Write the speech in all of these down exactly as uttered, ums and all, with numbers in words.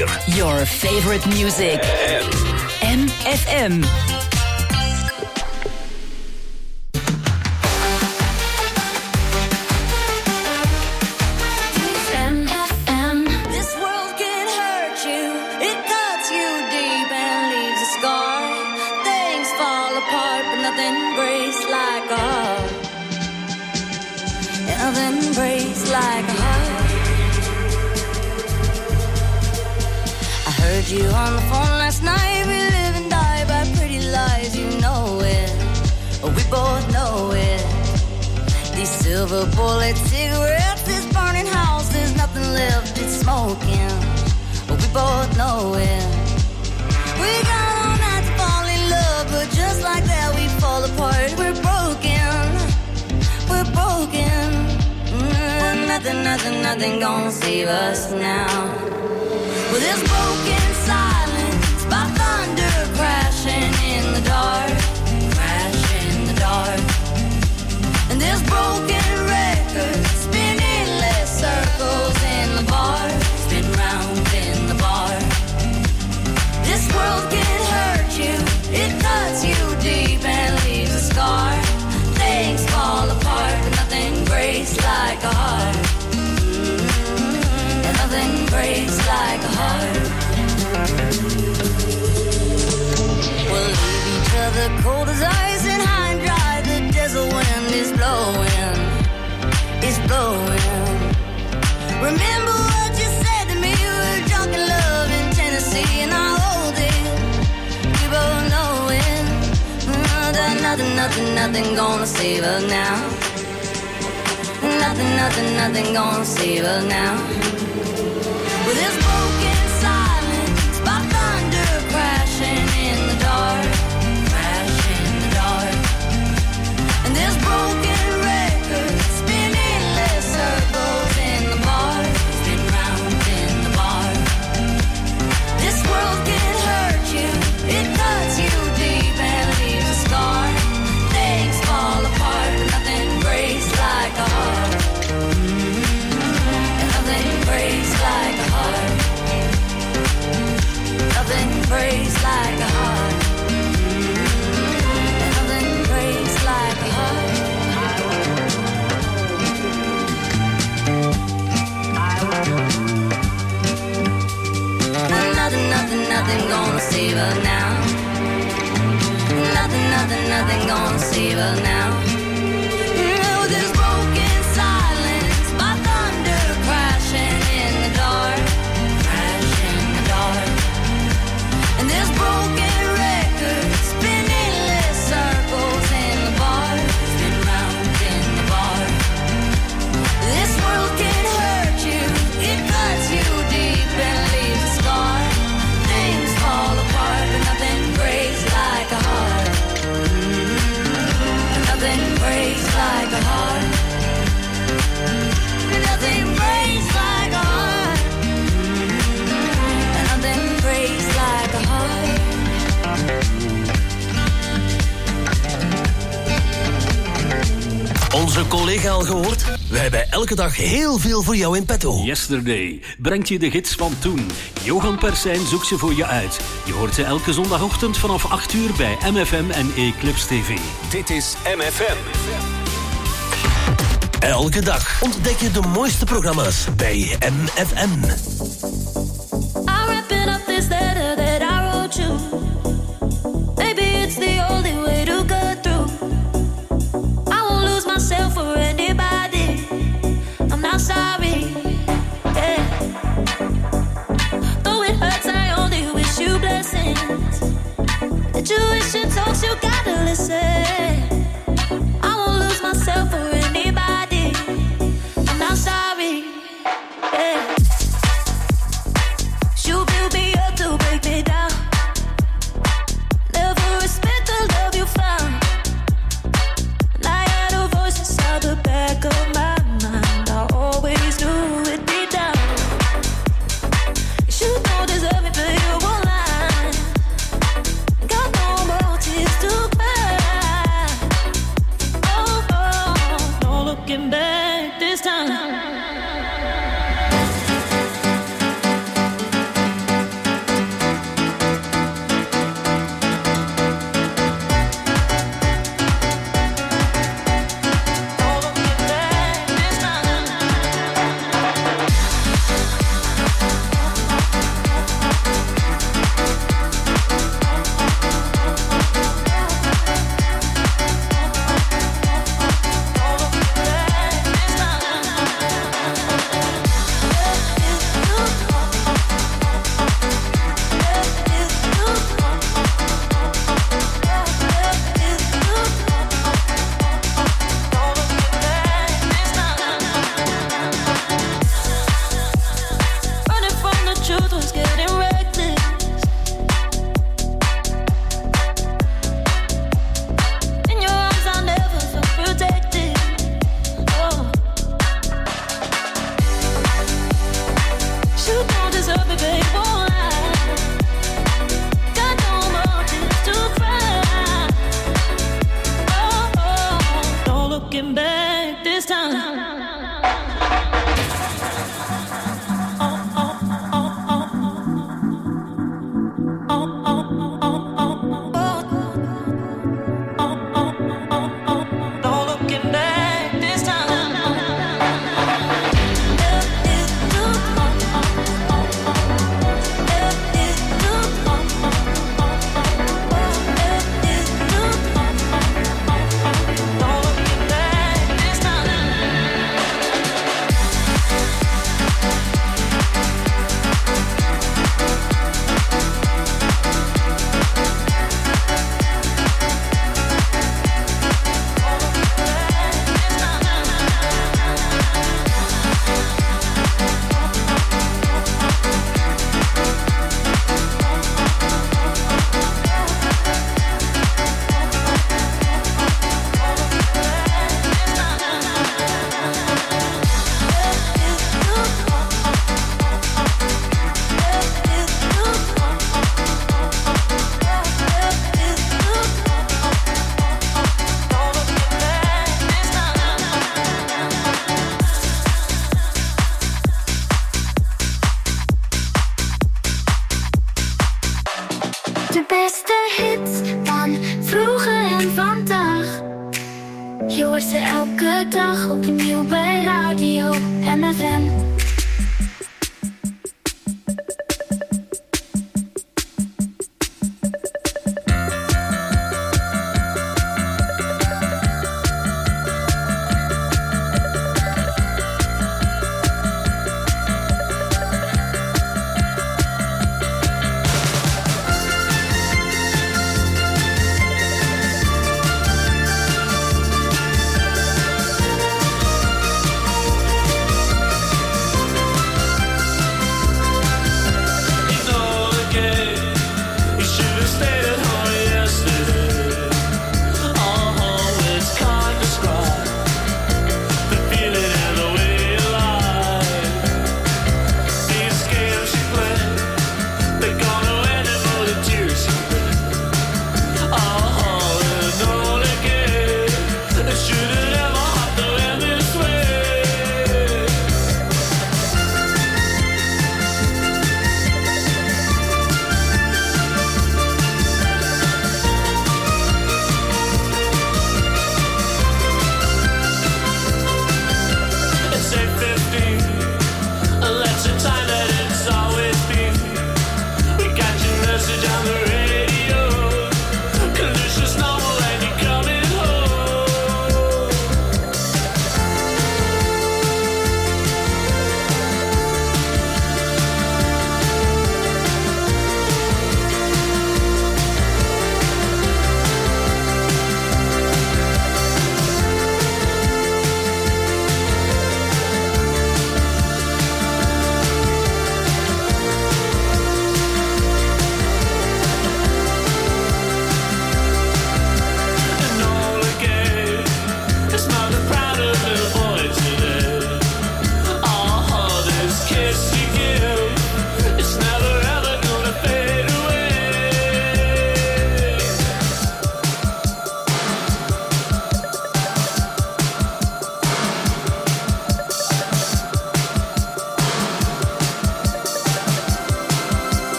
vier. Your favorite music. M F M. Nothing breaks like a heart. I heard you on the phone last night. We live and die by pretty lies. You know it, we both know it. These silver bullet cigarettes, this burning house, there's nothing left, it's smoking. We both know it. We got all night to fall in love, but just like that we fall apart. We're broken, we're broken. Mm, nothing, nothing, nothing gonna save us now. Well, this broken silence by thunder crashing in the dark, crashing in the dark. And this broken record spinning less circles in the bar, spin round in the bar. This world can hurt you, it cuts you deep and leaves a scar. Things fall apart, but nothing breaks like a heart. Mm-hmm. And nothing breaks like a heart. We'll leave each other cold as ice and high and dry. The desert wind is blowing, it's blowing. Remember what you said to me, we were drunk in love in Tennessee, and I hold it, we both know it. Mm, nothing, nothing, nothing gonna save us now. Nothing, nothing, nothing gonna save us now. With this broken silence by thunder crashing in the dark, crashing in the dark. And this broken record spinning less circles in the bar, spin round in the bar. This world can hurt you, it cuts you deep and leaves a scar. Things fall apart, but nothing breaks like a heart. Mm-hmm. And nothing breaks like a heart. Nothing breaks like a heart. Mm-hmm. And nothing breaks like a heart. Nothing, nothing, nothing gonna save us now. Nothing, nothing, nothing gonna save us now. No, this broken silence by thunder crashing in the dark, crashing in the dark. And this broken record spinning less circles in the bar, spin round in the bar. This world can hurt you, it cuts you deep and leaves a scar. Things fall apart, but nothing breaks like a heart. Mm-hmm. Nothing breaks like a heart. Nothing breaks like a heart. Mm-hmm. Nothing breaks like a heart. Onze collega al gehoord? We hebben elke dag heel veel voor jou in petto. Yesterday brengt je de gids van toen. Johan Persijn zoekt ze voor je uit. Je hoort ze elke zondagochtend vanaf acht uur bij M F M en Eclipse T V. Dit is M F M. Elke dag ontdek je de mooiste programma's bij M F M. I'm wrapping up this letter that I wrote you. Maybe it's the only way to get through. I won't lose myself for anybody. I'm not sorry. Yeah. Though it hurts, I only wish you blessings. The tuition talks, you gotta listen. I won't lose myself for anybody. I'm not sorry. Yeah. You build me up to break me down. Never respect the love you found. And I had a voice inside the back of my mind. I always knew it deep down. You don't deserve me, but you won't lie. Got no more tears to cry. Oh, oh, no looking back this time. looking back this time.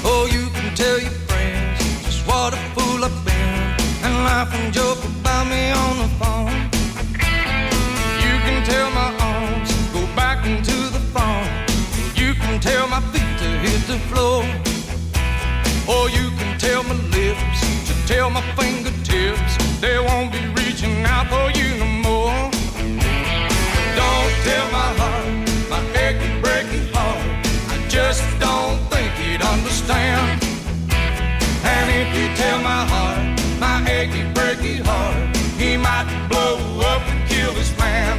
Oh, you can tell your friends just what a fool I've been, and laugh and joke about me on the phone. You can tell my arms go back into the phone. You can tell my feet to hit the floor. Or you can tell my lips to tell my fingertips they won't be reaching out for you no more. Don't tell my heart, my achy, breaky heart, I just don't think he'd understand. And if you tell my heart, my achy, breaky heart, he might blow up and kill this man.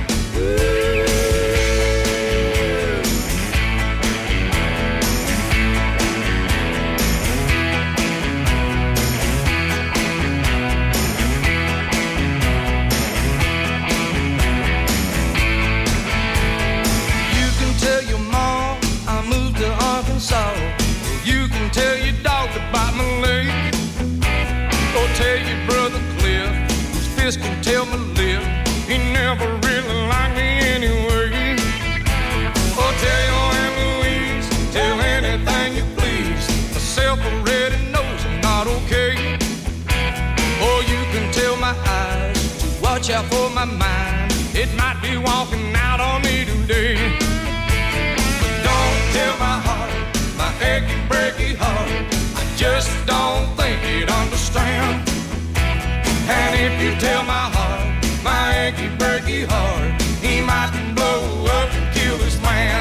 You can tell your dog to bite my leg, or tell your brother Cliff, whose fist can tell my lip he never really liked me anyway. Or tell your Aunt Louise, tell anything you please, myself already knows I'm not okay. Or you can tell my eyes to watch out for my mind, it might be walking out on me today. But don't tell my heart, my achy, breaky heart, I just don't think he'd understand. And if you tell my heart, my achy, breaky heart, he might blow up and kill this man.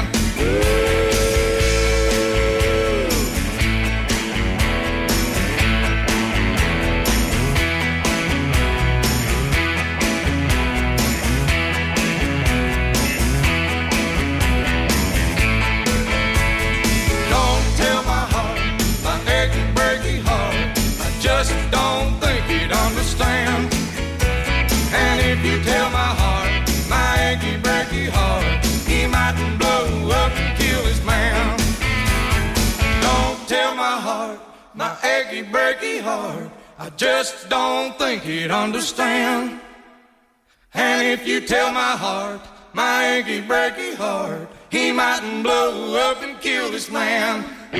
Just don't think he'd understand. And if you tell my heart, my achy, breaky heart, he might blow up and kill his man. Don't tell my heart, my achy, breaky heart, I just don't think he'd understand. And if you tell my heart, my achy, breaky heart, he might blow up and kill this man.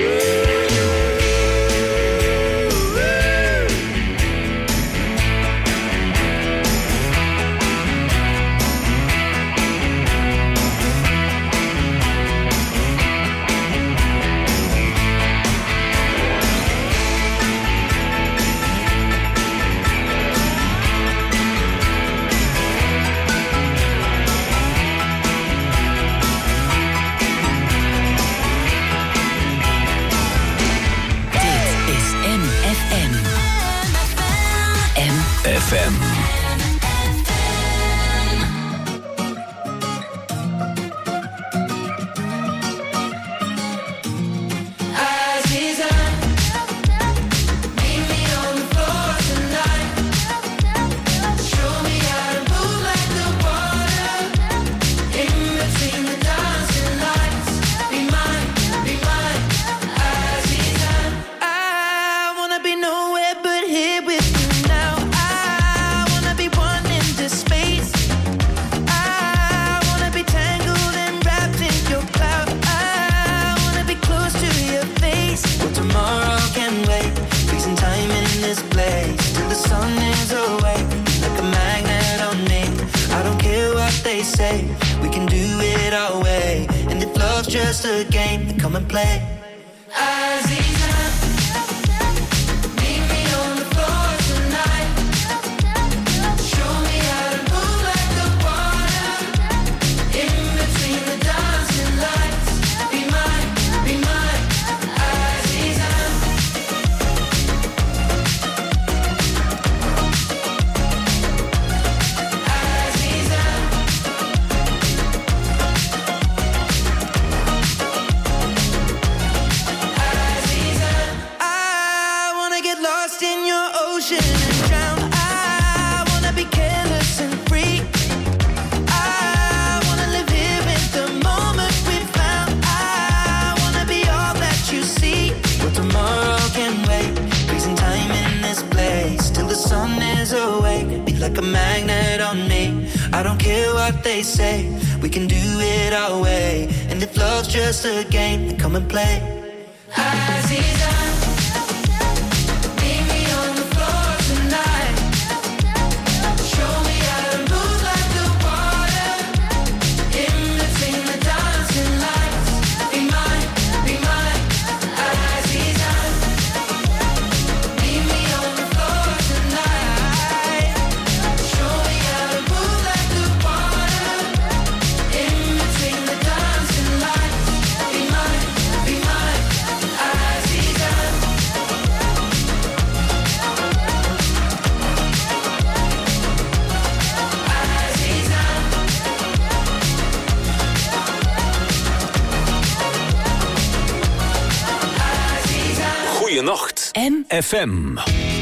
F M. We can do it our way, and if love's just a game, then come and play. Aziza, meet me on the floor tonight. Show me how to move like the water in between the dancing lights. Be mine, be mine, Aziza. Like a magnet on me, I don't care what they say. We can do it our way, and if love's just a game, then come and play. Aziza. Goeienacht. M. F M.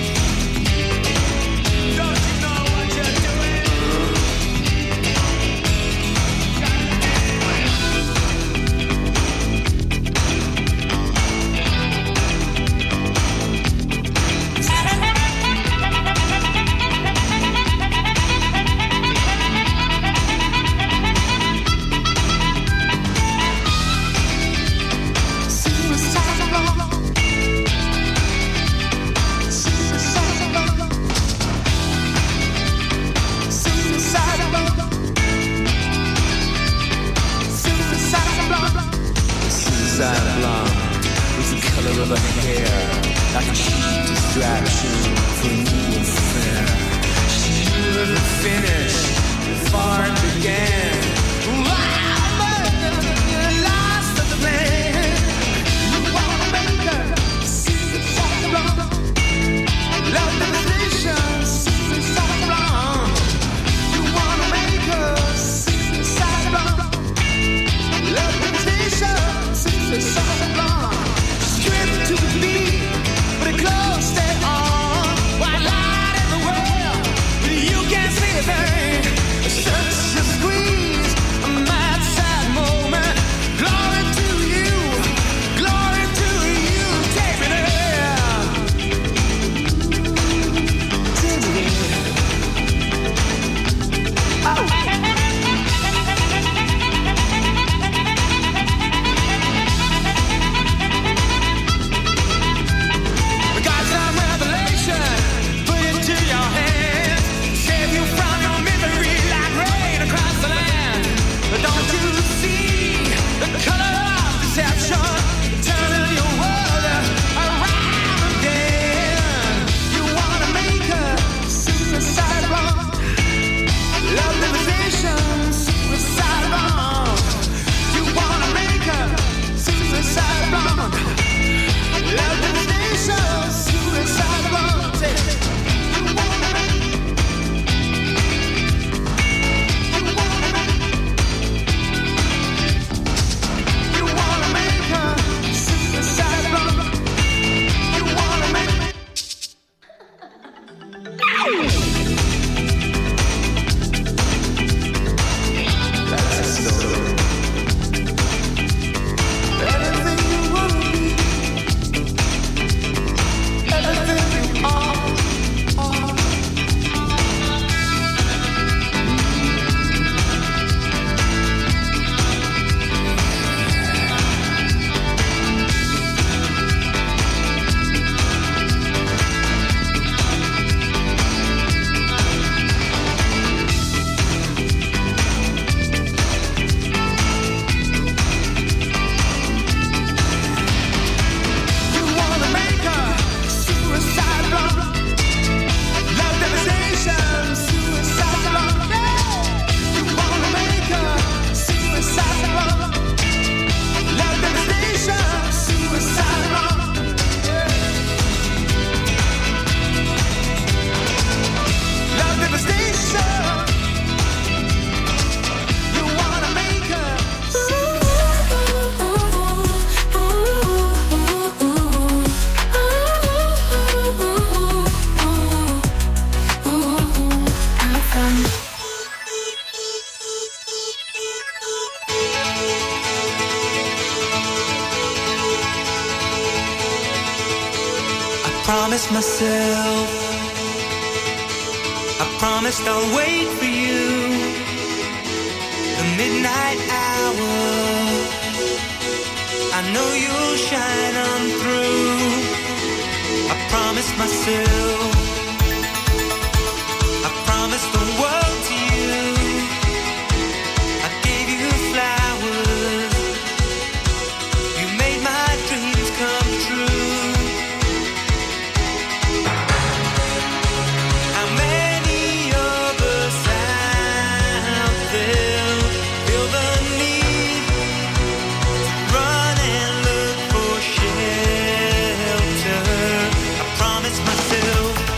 promised myself, I promised I'll wait for you. The midnight hour, I know you'll shine on through. I promised myself, I promised the world to you. I gave you flowers, you made my dreams come true. How many of us out there feel the need to run and look for shelter? I promised myself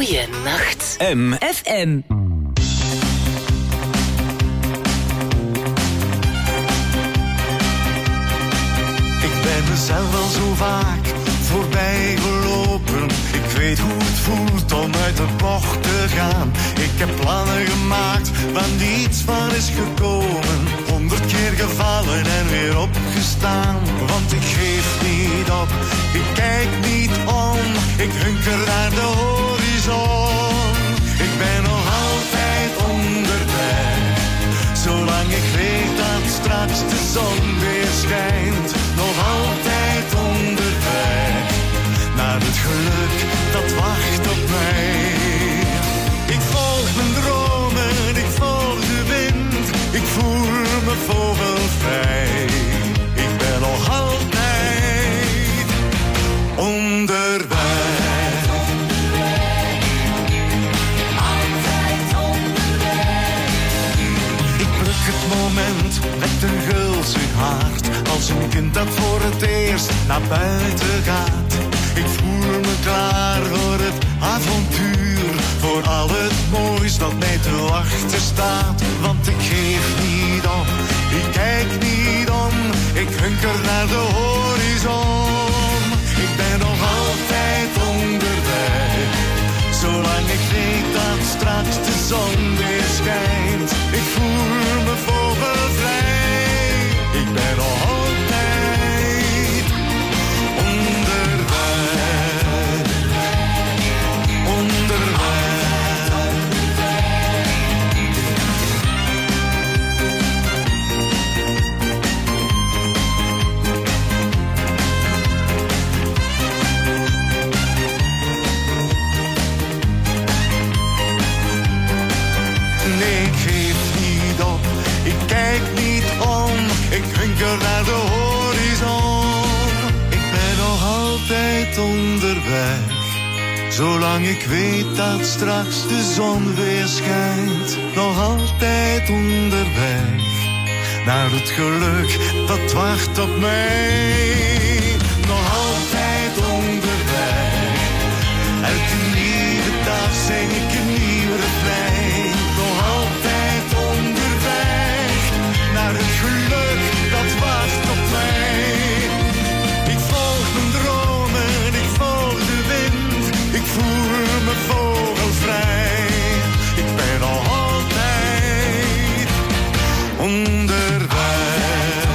Goeienacht. M. F M. Ik ben mezelf al zo vaak voorbij gelopen. Ik weet hoe het voelt om uit de bocht te gaan. Ik heb plannen gemaakt waar niets van is gekomen. Honderd keer gevallen en weer opgestaan. Want ik geef niet op, ik kijk niet om. Ik hunker naar de horizon. Ik ben nog altijd onderweg. Zolang ik weet dat straks de zon weer schijnt. Nog altijd onderweg. Naar het geluk dat wacht op mij. Ik volg mijn dromen, ik volg de wind. Ik voel me vogelvrij. Ik ben nog altijd onderweg. Altijd onderweg. Ik pluk het moment met een gulzig hart. Als een kind dat voor het eerst naar buiten gaat. Ik voel me klaar voor het avontuur. Voor al het moois dat mij te wachten staat. Want ik geef niet op, ik kijk niet om. Ik hunker naar de horizon. Ik ben nog altijd onderweg. Zolang ik weet dat straks de zon weer schijnt. Ik voel me vogelvrij. Ik ben nog altijd onderweg. Onderweg. Nee, ik geef niet op, ik kijk niet om. Ik hunker naar de horizon. Ik ben nog altijd onderweg. Zolang ik weet dat straks de zon weer schijnt. Nog altijd onderweg. Naar het geluk dat wacht op mij. Nog altijd onderweg. Elke nieuwe dag zing ik een nieuw refrein. Nog altijd onderweg. Naar het geluk dat wacht op mij. Ik volg mijn dromen, ik volg de wind. Ik voel me vogelvrij. Ik ben nog altijd onderweg.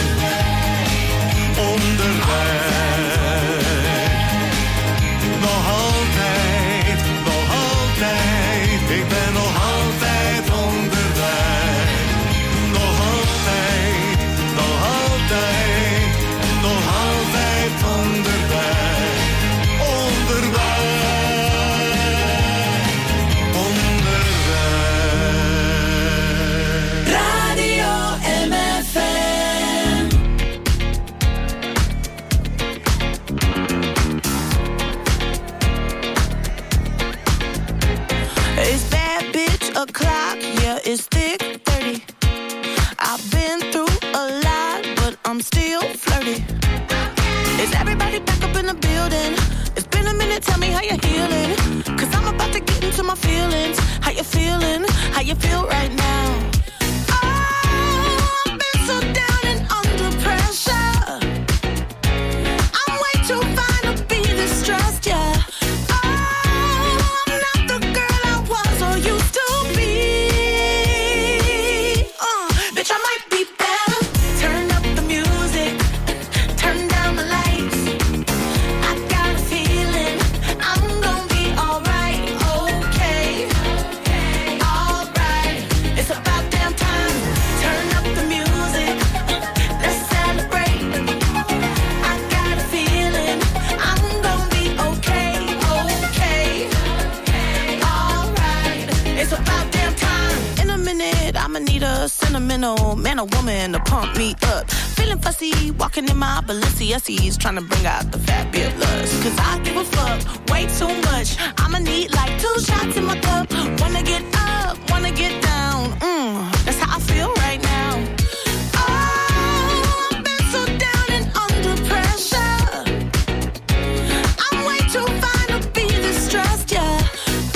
Onderweg. Nog altijd, nog altijd. Ik ben nog altijd onderweg. Nog altijd, nog altijd. Nog altijd onderweg. Onderweg. Onderweg. Radio M F M. It's bad bitch o'clock, yeah, it's thick thirty. I've been through a lot, but I'm still flirty. Is everybody back up in the building? It's been a minute, tell me how you're healing. Cause I'm about to get into my feelings. How you feeling? How you feel right now? Oh, I've been so down and under pressure. I'm way too fine to be distressed, yeah. Sentimental man or woman to pump me up. Feeling fussy, walking in my Balenciennes, trying to bring out the fat bit lust. Cause I give a fuck way too much. I'ma need like two shots in my cup. Wanna get up, wanna get down. Mm, that's how I feel right now. Oh, I've been so down and under pressure. I'm way too fine to be distressed, yeah.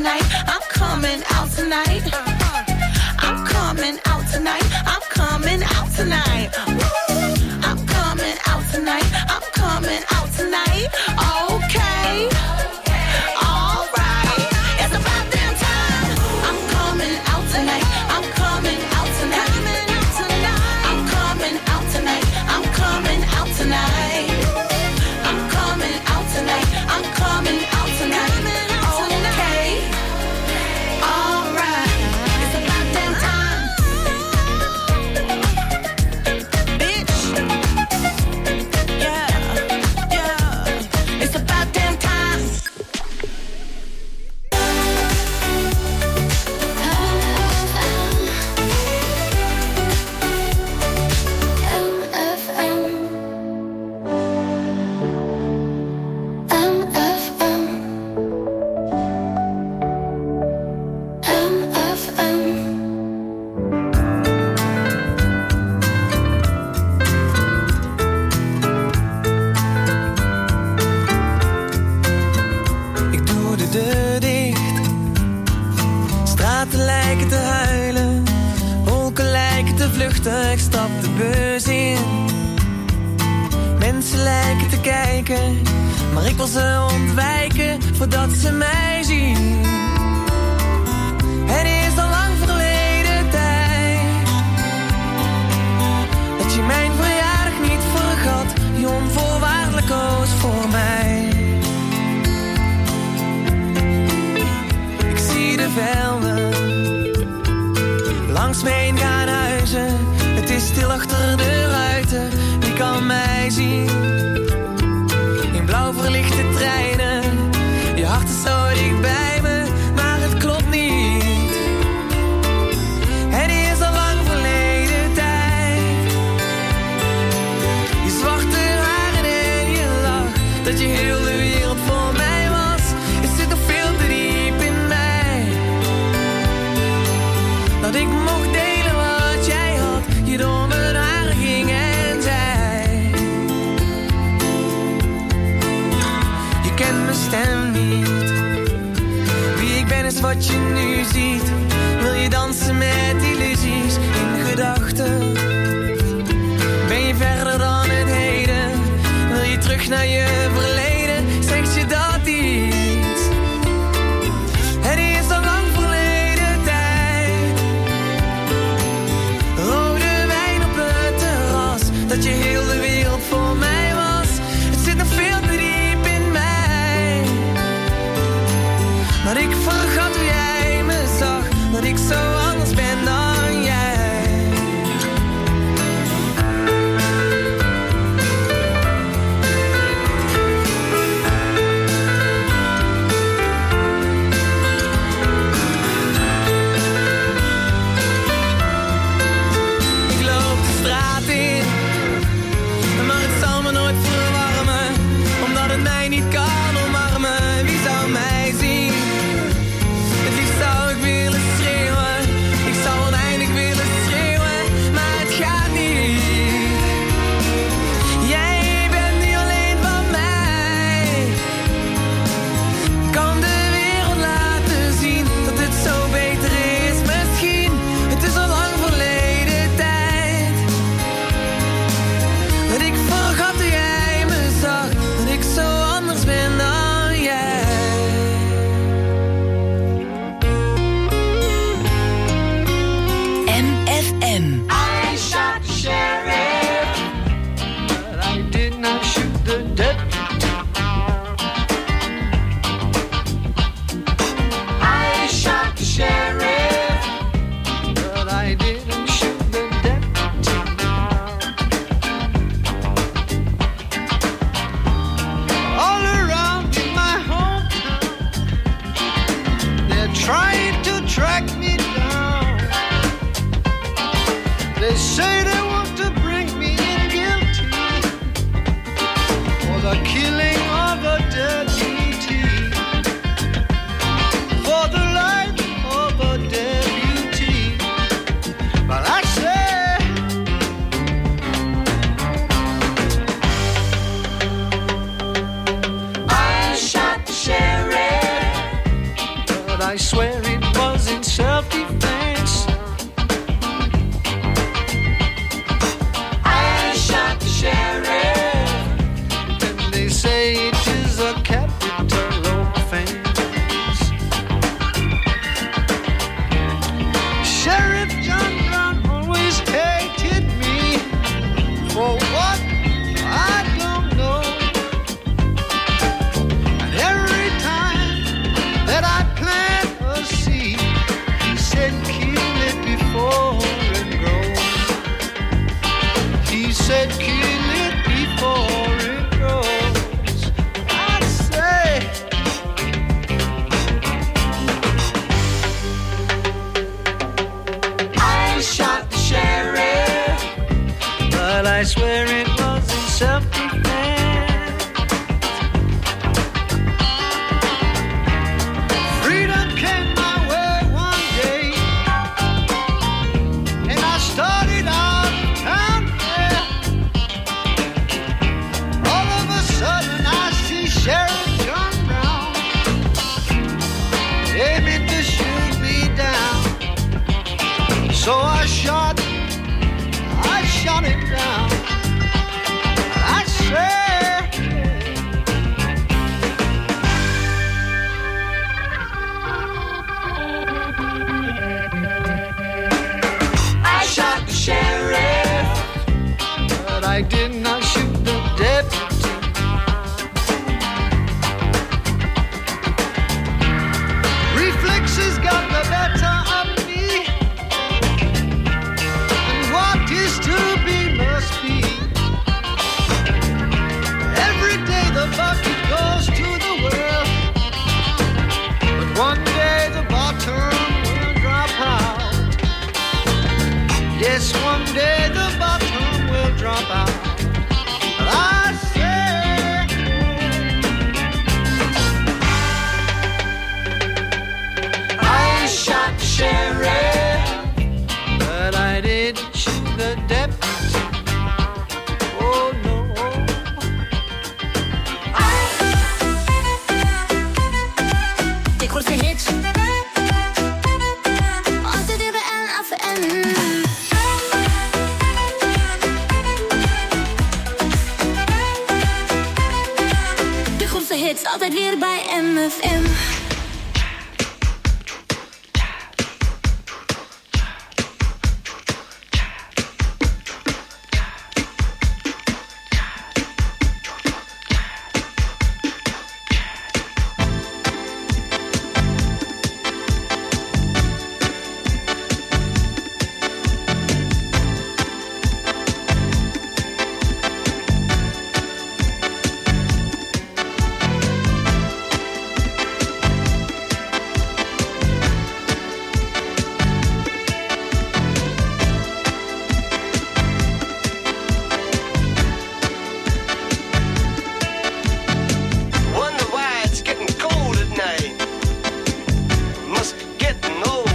tonight. I'm coming out tonight. I'm coming out tonight. I'm coming out tonight. I'm coming out tonight. I'm coming out tonight. Okay. All right. It's about damn time. I'm coming out tonight. I'm coming out tonight. I'm coming out tonight. I'm coming out tonight. I'm coming out tonight. I'm coming out tonight. Okay. All right. It's about damn time. Bitch. Yeah. Yeah. It's about damn time. Ik doe de deur dicht. Straten lijken te huilen. Wolken lijken te vluchten. Ik stap de bus in. Mensen lijken te kijken. Maar ik wil ze ontwijken voordat ze mij zien. Het is al lang verleden tijd dat je mijn verjaardag niet vergat. Je onvoorwaardelijk koos voor mij. Ik zie de velden langs me heen gaan huizen. Het is stil achter de ruiten. Wie kan mij zien? In blauw verlichte treinen. Je hart is zo dicht bij me, maar het klopt niet. Het is al lang verleden tijd. Je zwarte haren en je lach, dat je heel de wereld voor mij was. Het zit nog veel te diep in mij. Dat ik mocht delen wat jij had. Je door mijn haren ging en zei. Je kent mijn stem niet. Wie ik ben is wat je nu ziet. Wil je dansen met illusies in gedachten? Ben je verder dan het heden? Wil je terug naar je verleden? Zegt je dat iets? Het is al lang verleden tijd. Rode wijn op het terras, dat je heel de wereld voor mij was. Het zit nog veel te diep in mij. Dat ik vergat hoe jij me zag. Dat ik zo anders ben dan jij. Ik loop de straat in, maar het zal me nooit verwarmen, omdat het mij niet kan omarmen. Wie zou mij zien? Het liefst zou ik willen schreeuwen. Ik zou oneindig willen schreeuwen, maar het gaat niet. Jij bent nu alleen van mij. Kan de wereld laten zien dat het zo beter is misschien. Het is al lang verleden tijd. Dat ik vergat hoe jij me zag. Dat ik zo anders ben dan jij. M F M. I shot the sheriff, but I did not shoot the deputy. I shot the sheriff, but I didn't shoot the deputy. All around in my hometown, they're trying to track me down. They say they want to bring me in guilty for the killing of a deputy, for the life of a deputy. But I say, I shot the sheriff, but I swear it was in self-defense. I shot the sheriff, and they say it is a capital offense. Sheriff John Brown always hated me for what I don't know. And every time that I plant a seed, he said kill it before it grows. He said kill it before it grows. I say I shot the sheriff, but I swear it was in self-defense. Freedom came my way one day, and I started out of town there. All of a sudden I see Sheriff John Brown aiming to shoot me down. So I shot, I shot him down. I said, I shot the sheriff, but I did not shoot the deputy. Reflexes got the better of me, and what is to be must be. Every day the bucket goes to the well, but one day the bottom will drop out. Yes, one day the bottom will drop out. I say, I shot the sheriff, but I didn't shoot the deputy. Oh no. De grootste hits. Altijd weer bij N F M. De grootste hits, altijd weer bij M F M. Wonder why it's getting cold at night. Must be getting old.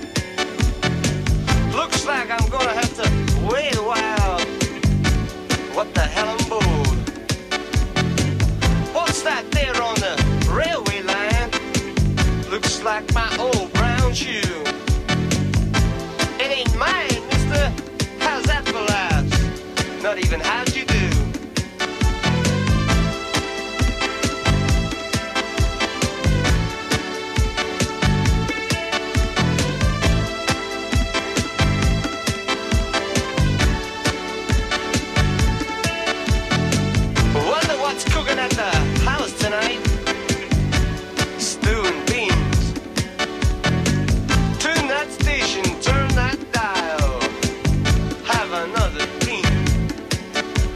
Looks like I'm gonna have to wait a while. What the hell I'm bored. What's that there on the railway line? Looks like my old brown shoe. It ain't mine, mister. How's that for laughs? Not even how'd you do? Wonder what's cooking at the house tonight. Stew and beans. Tune that station, turn that dial. Have another bean.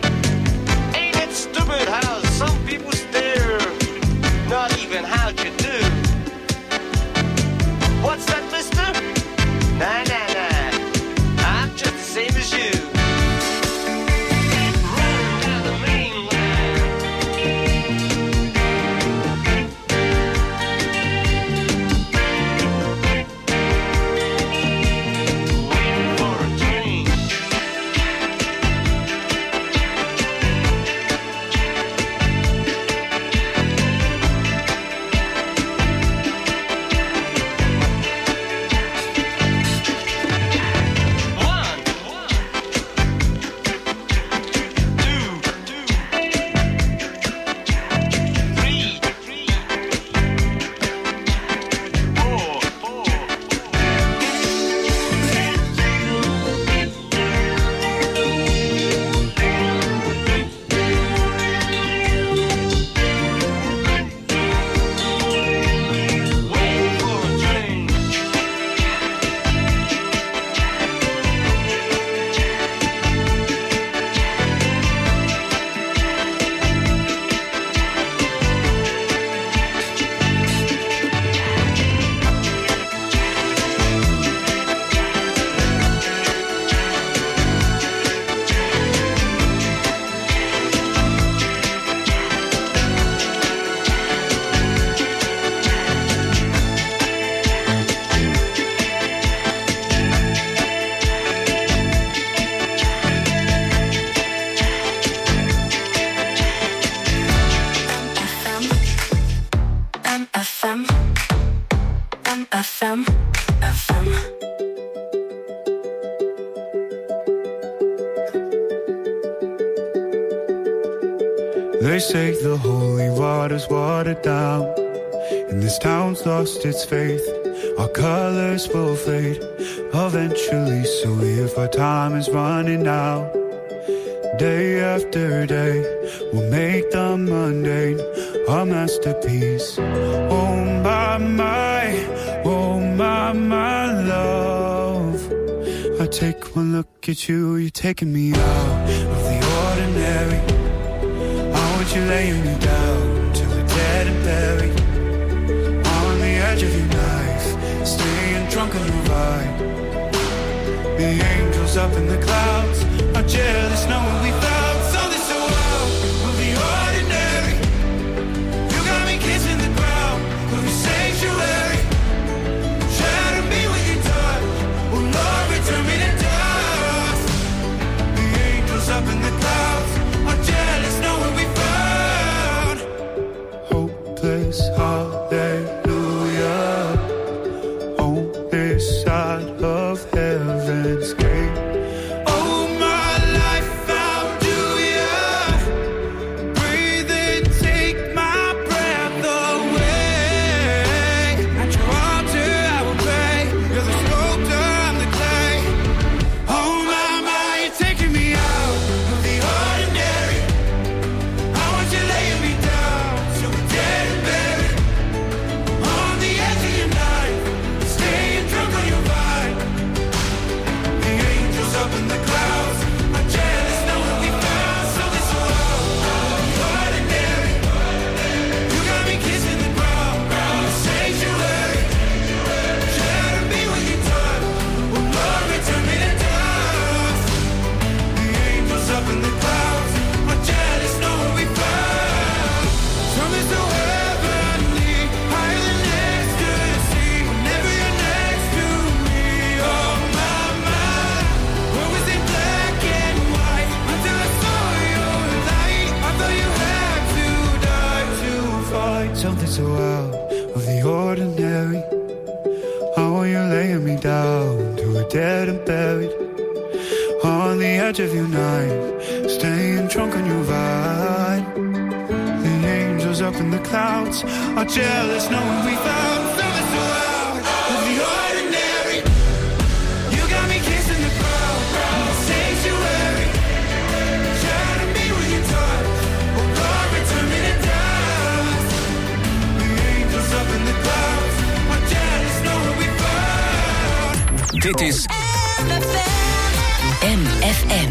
F M, F M. They say the holy water's watered down, and this town's lost its faith. Our colors will fade eventually, so if our time is running out, day after day, we'll make the mundane a masterpiece. Oh my, my, oh my, my love. I take one look at you, you're taking me out of the ordinary. I want you laying me down till we're dead and buried, on the edge of your knife, staying drunk on your ride. The angels up in the clouds are jealous knowing we found something so out of the ordinary. You got me kissing the ground of your sanctuary. Shadow me with your touch, oh Lord, return me to dust. The angels up in the clouds are jealous knowing we found hopeless hallelujah on this side of heaven's gate. Something so out of the ordinary. How are you laying me down to a dead and buried, on the edge of your knife, staying drunk on your ride. The angels up in the clouds are jealous knowing we found something so out of the ordinary. You got me kissing the ground in the sanctuary. Shadow me with your touch, oh Lord, return me to dust. The angels up in the clouds are jealous knowing we found. Dit is M F M.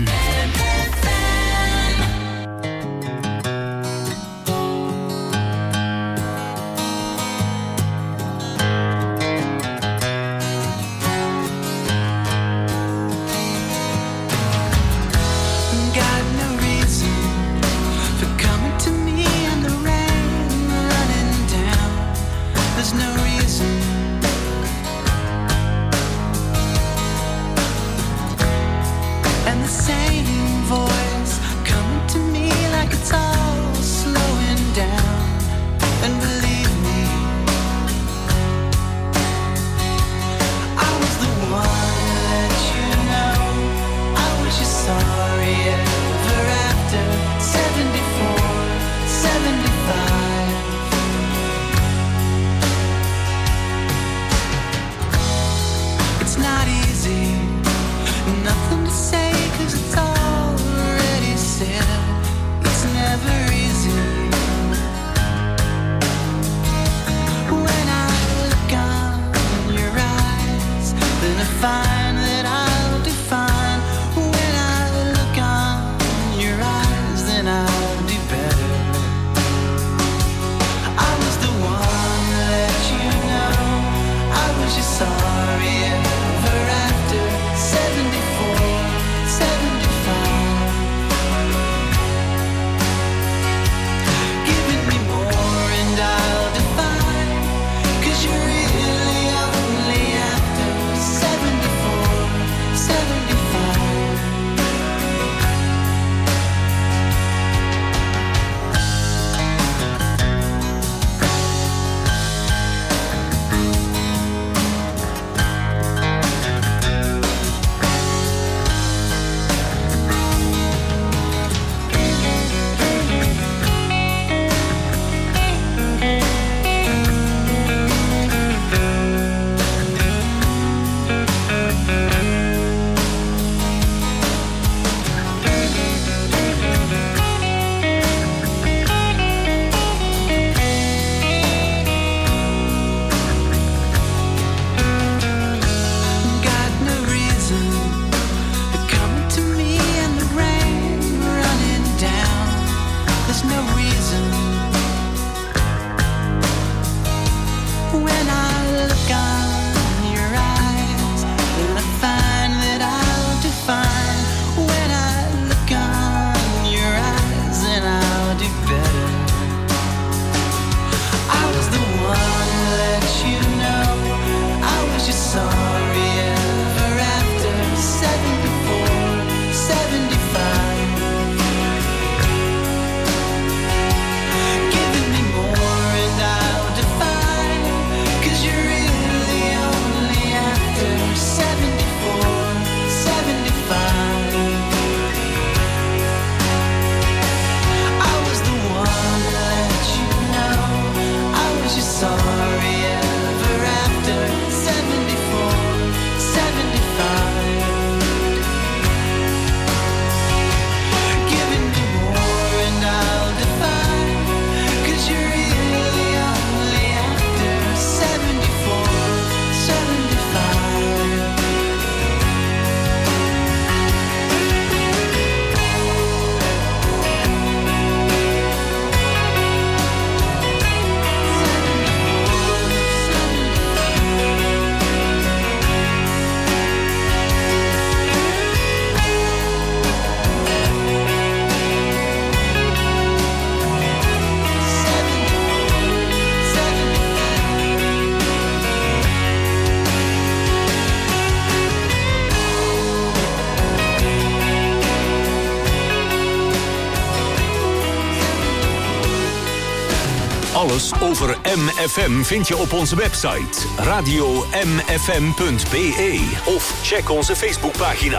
Alles over M F M vind je op onze website radio m f m punt b e of check onze Facebookpagina.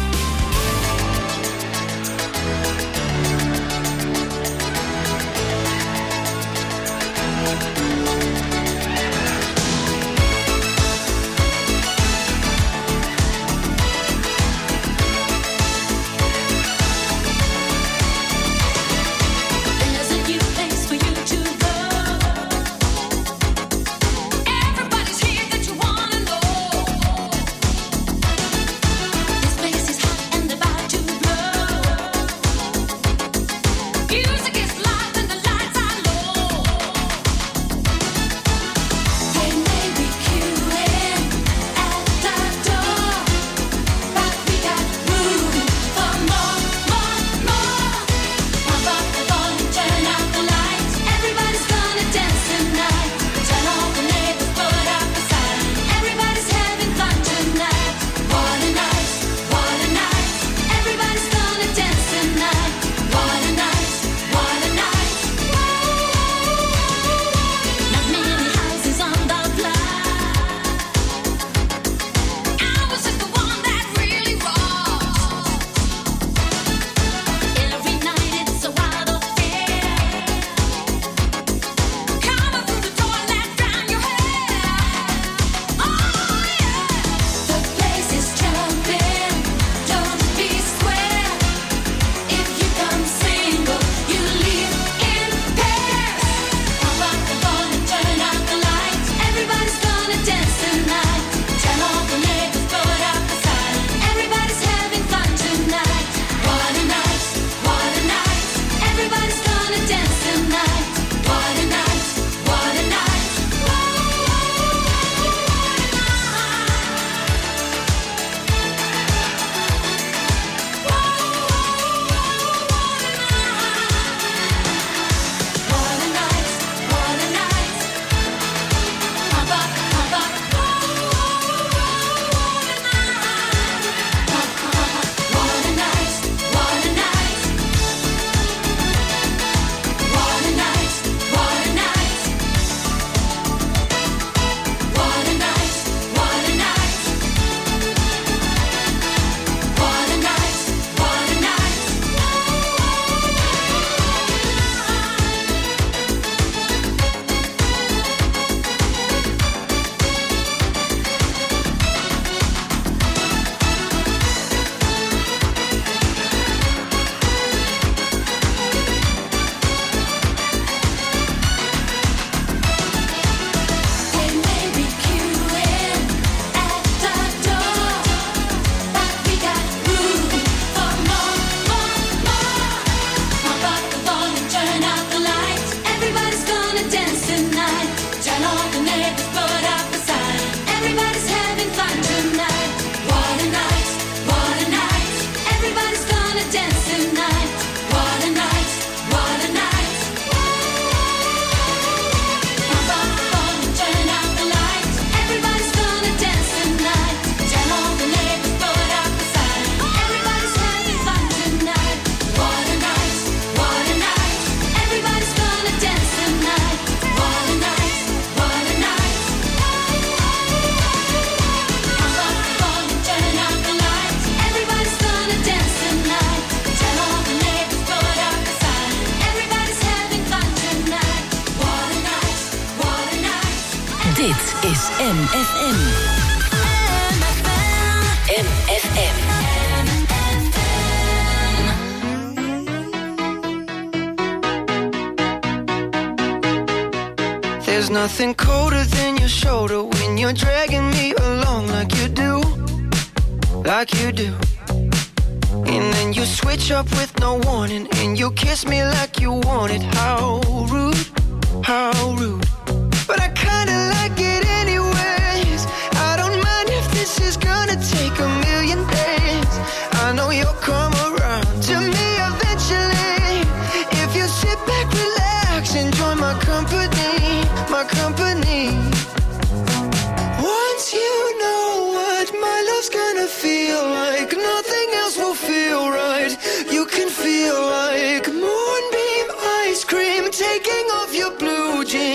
Dit is M F M. M F M. There's nothing colder than your shoulder when you're dragging me along like you do, like you do. And then you switch up with no warning, and you kiss me like you want it. How rude, how rude. But I kinda like it anyways. I don't mind if this is gonna take a million days. I know you'll come around to me eventually. If you sit back, relax, enjoy my company, my company. Once you know what my love's gonna feel like, nothing else will feel right. You can feel like moonbeam ice cream taking off your blue jeans.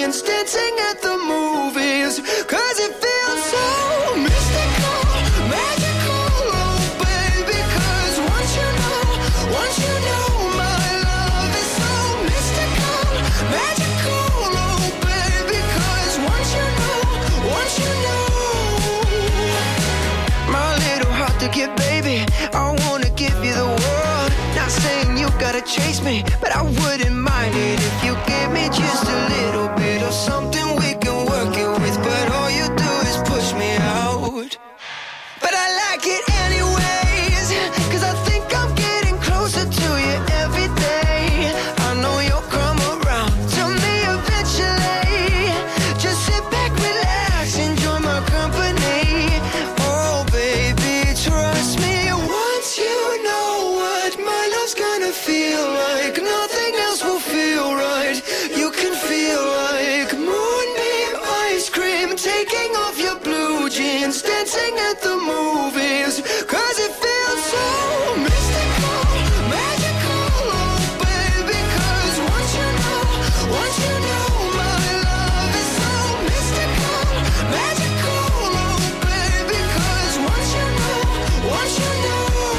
mystic, yeah, baby. I wanna give you the world. Not saying you gotta chase me, but I wouldn't mind it if you give me just a little bit of something we can work it with. But all you do is push me out. But I like it anyways, 'cause I think I'm getting closer to you every day. I know you'll come around to me eventually. Just sit back, relax, enjoy my company. Oh baby, trust me, once you know what my love's gonna feel like, nothing else will feel right. You can feel like moonbeam ice cream, taking off your blue jeans, dancing at the movies, 'cause it feels so mystical, magical, oh baby, 'cause once you know, once you know my love is so mystical, magical, oh baby, 'cause once you know, once you know.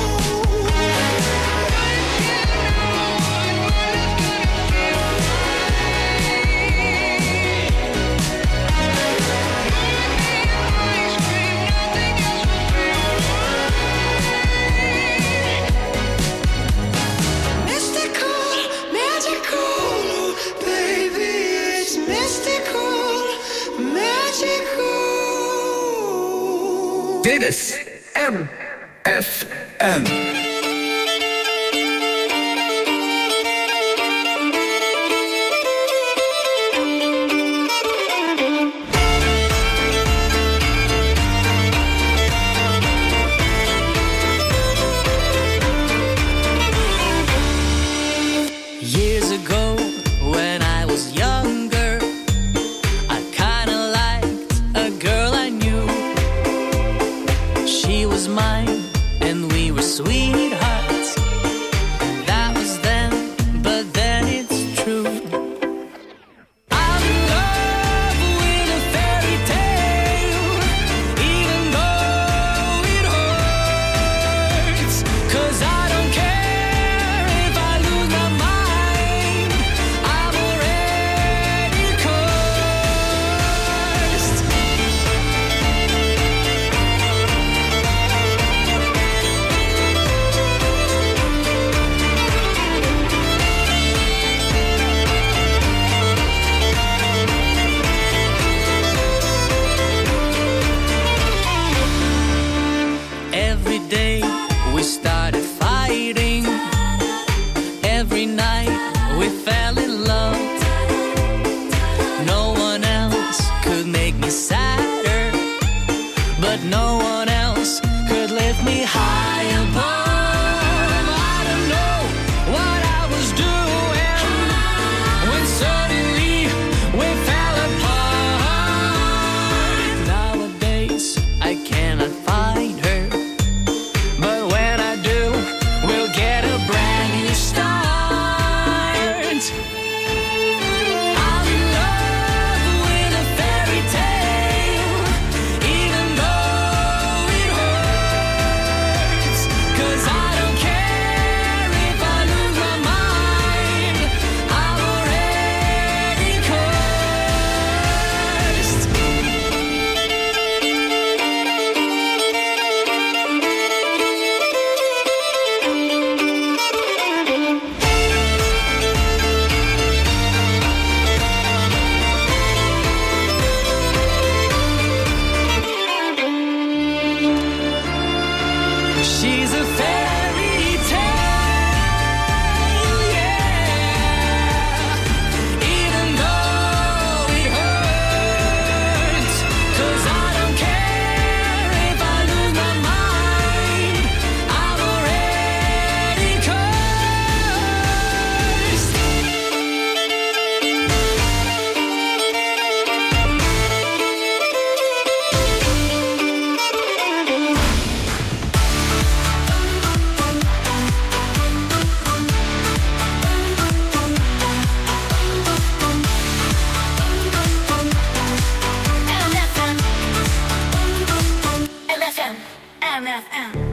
Dit is M F M. Years ago, when I was younger, I kinda liked a girl I knew. She was mine, and we were sweethearts. That was then, but then it's true. I'm in love with a fairy tale, even though it hurts. 'Cause I don't care if I lose my mind, I'm already cursed. Every day we started fighting. Every night we fell in love. No one else could make me sadder, but no one else could lift me high above. I don't know what I was doing when suddenly we fell apart. Nowadays I cannot find her, but when I do, we'll get a brand new start. I'm in love with a fairy tale, even though it hurts. 'Cause I don't care if I lose my mind, I'm already cursed. She's a fairy tale, yeah, even though it hurts. 'Cause I don't care if I lose my mind, I'm already cursed. M F M. M F M.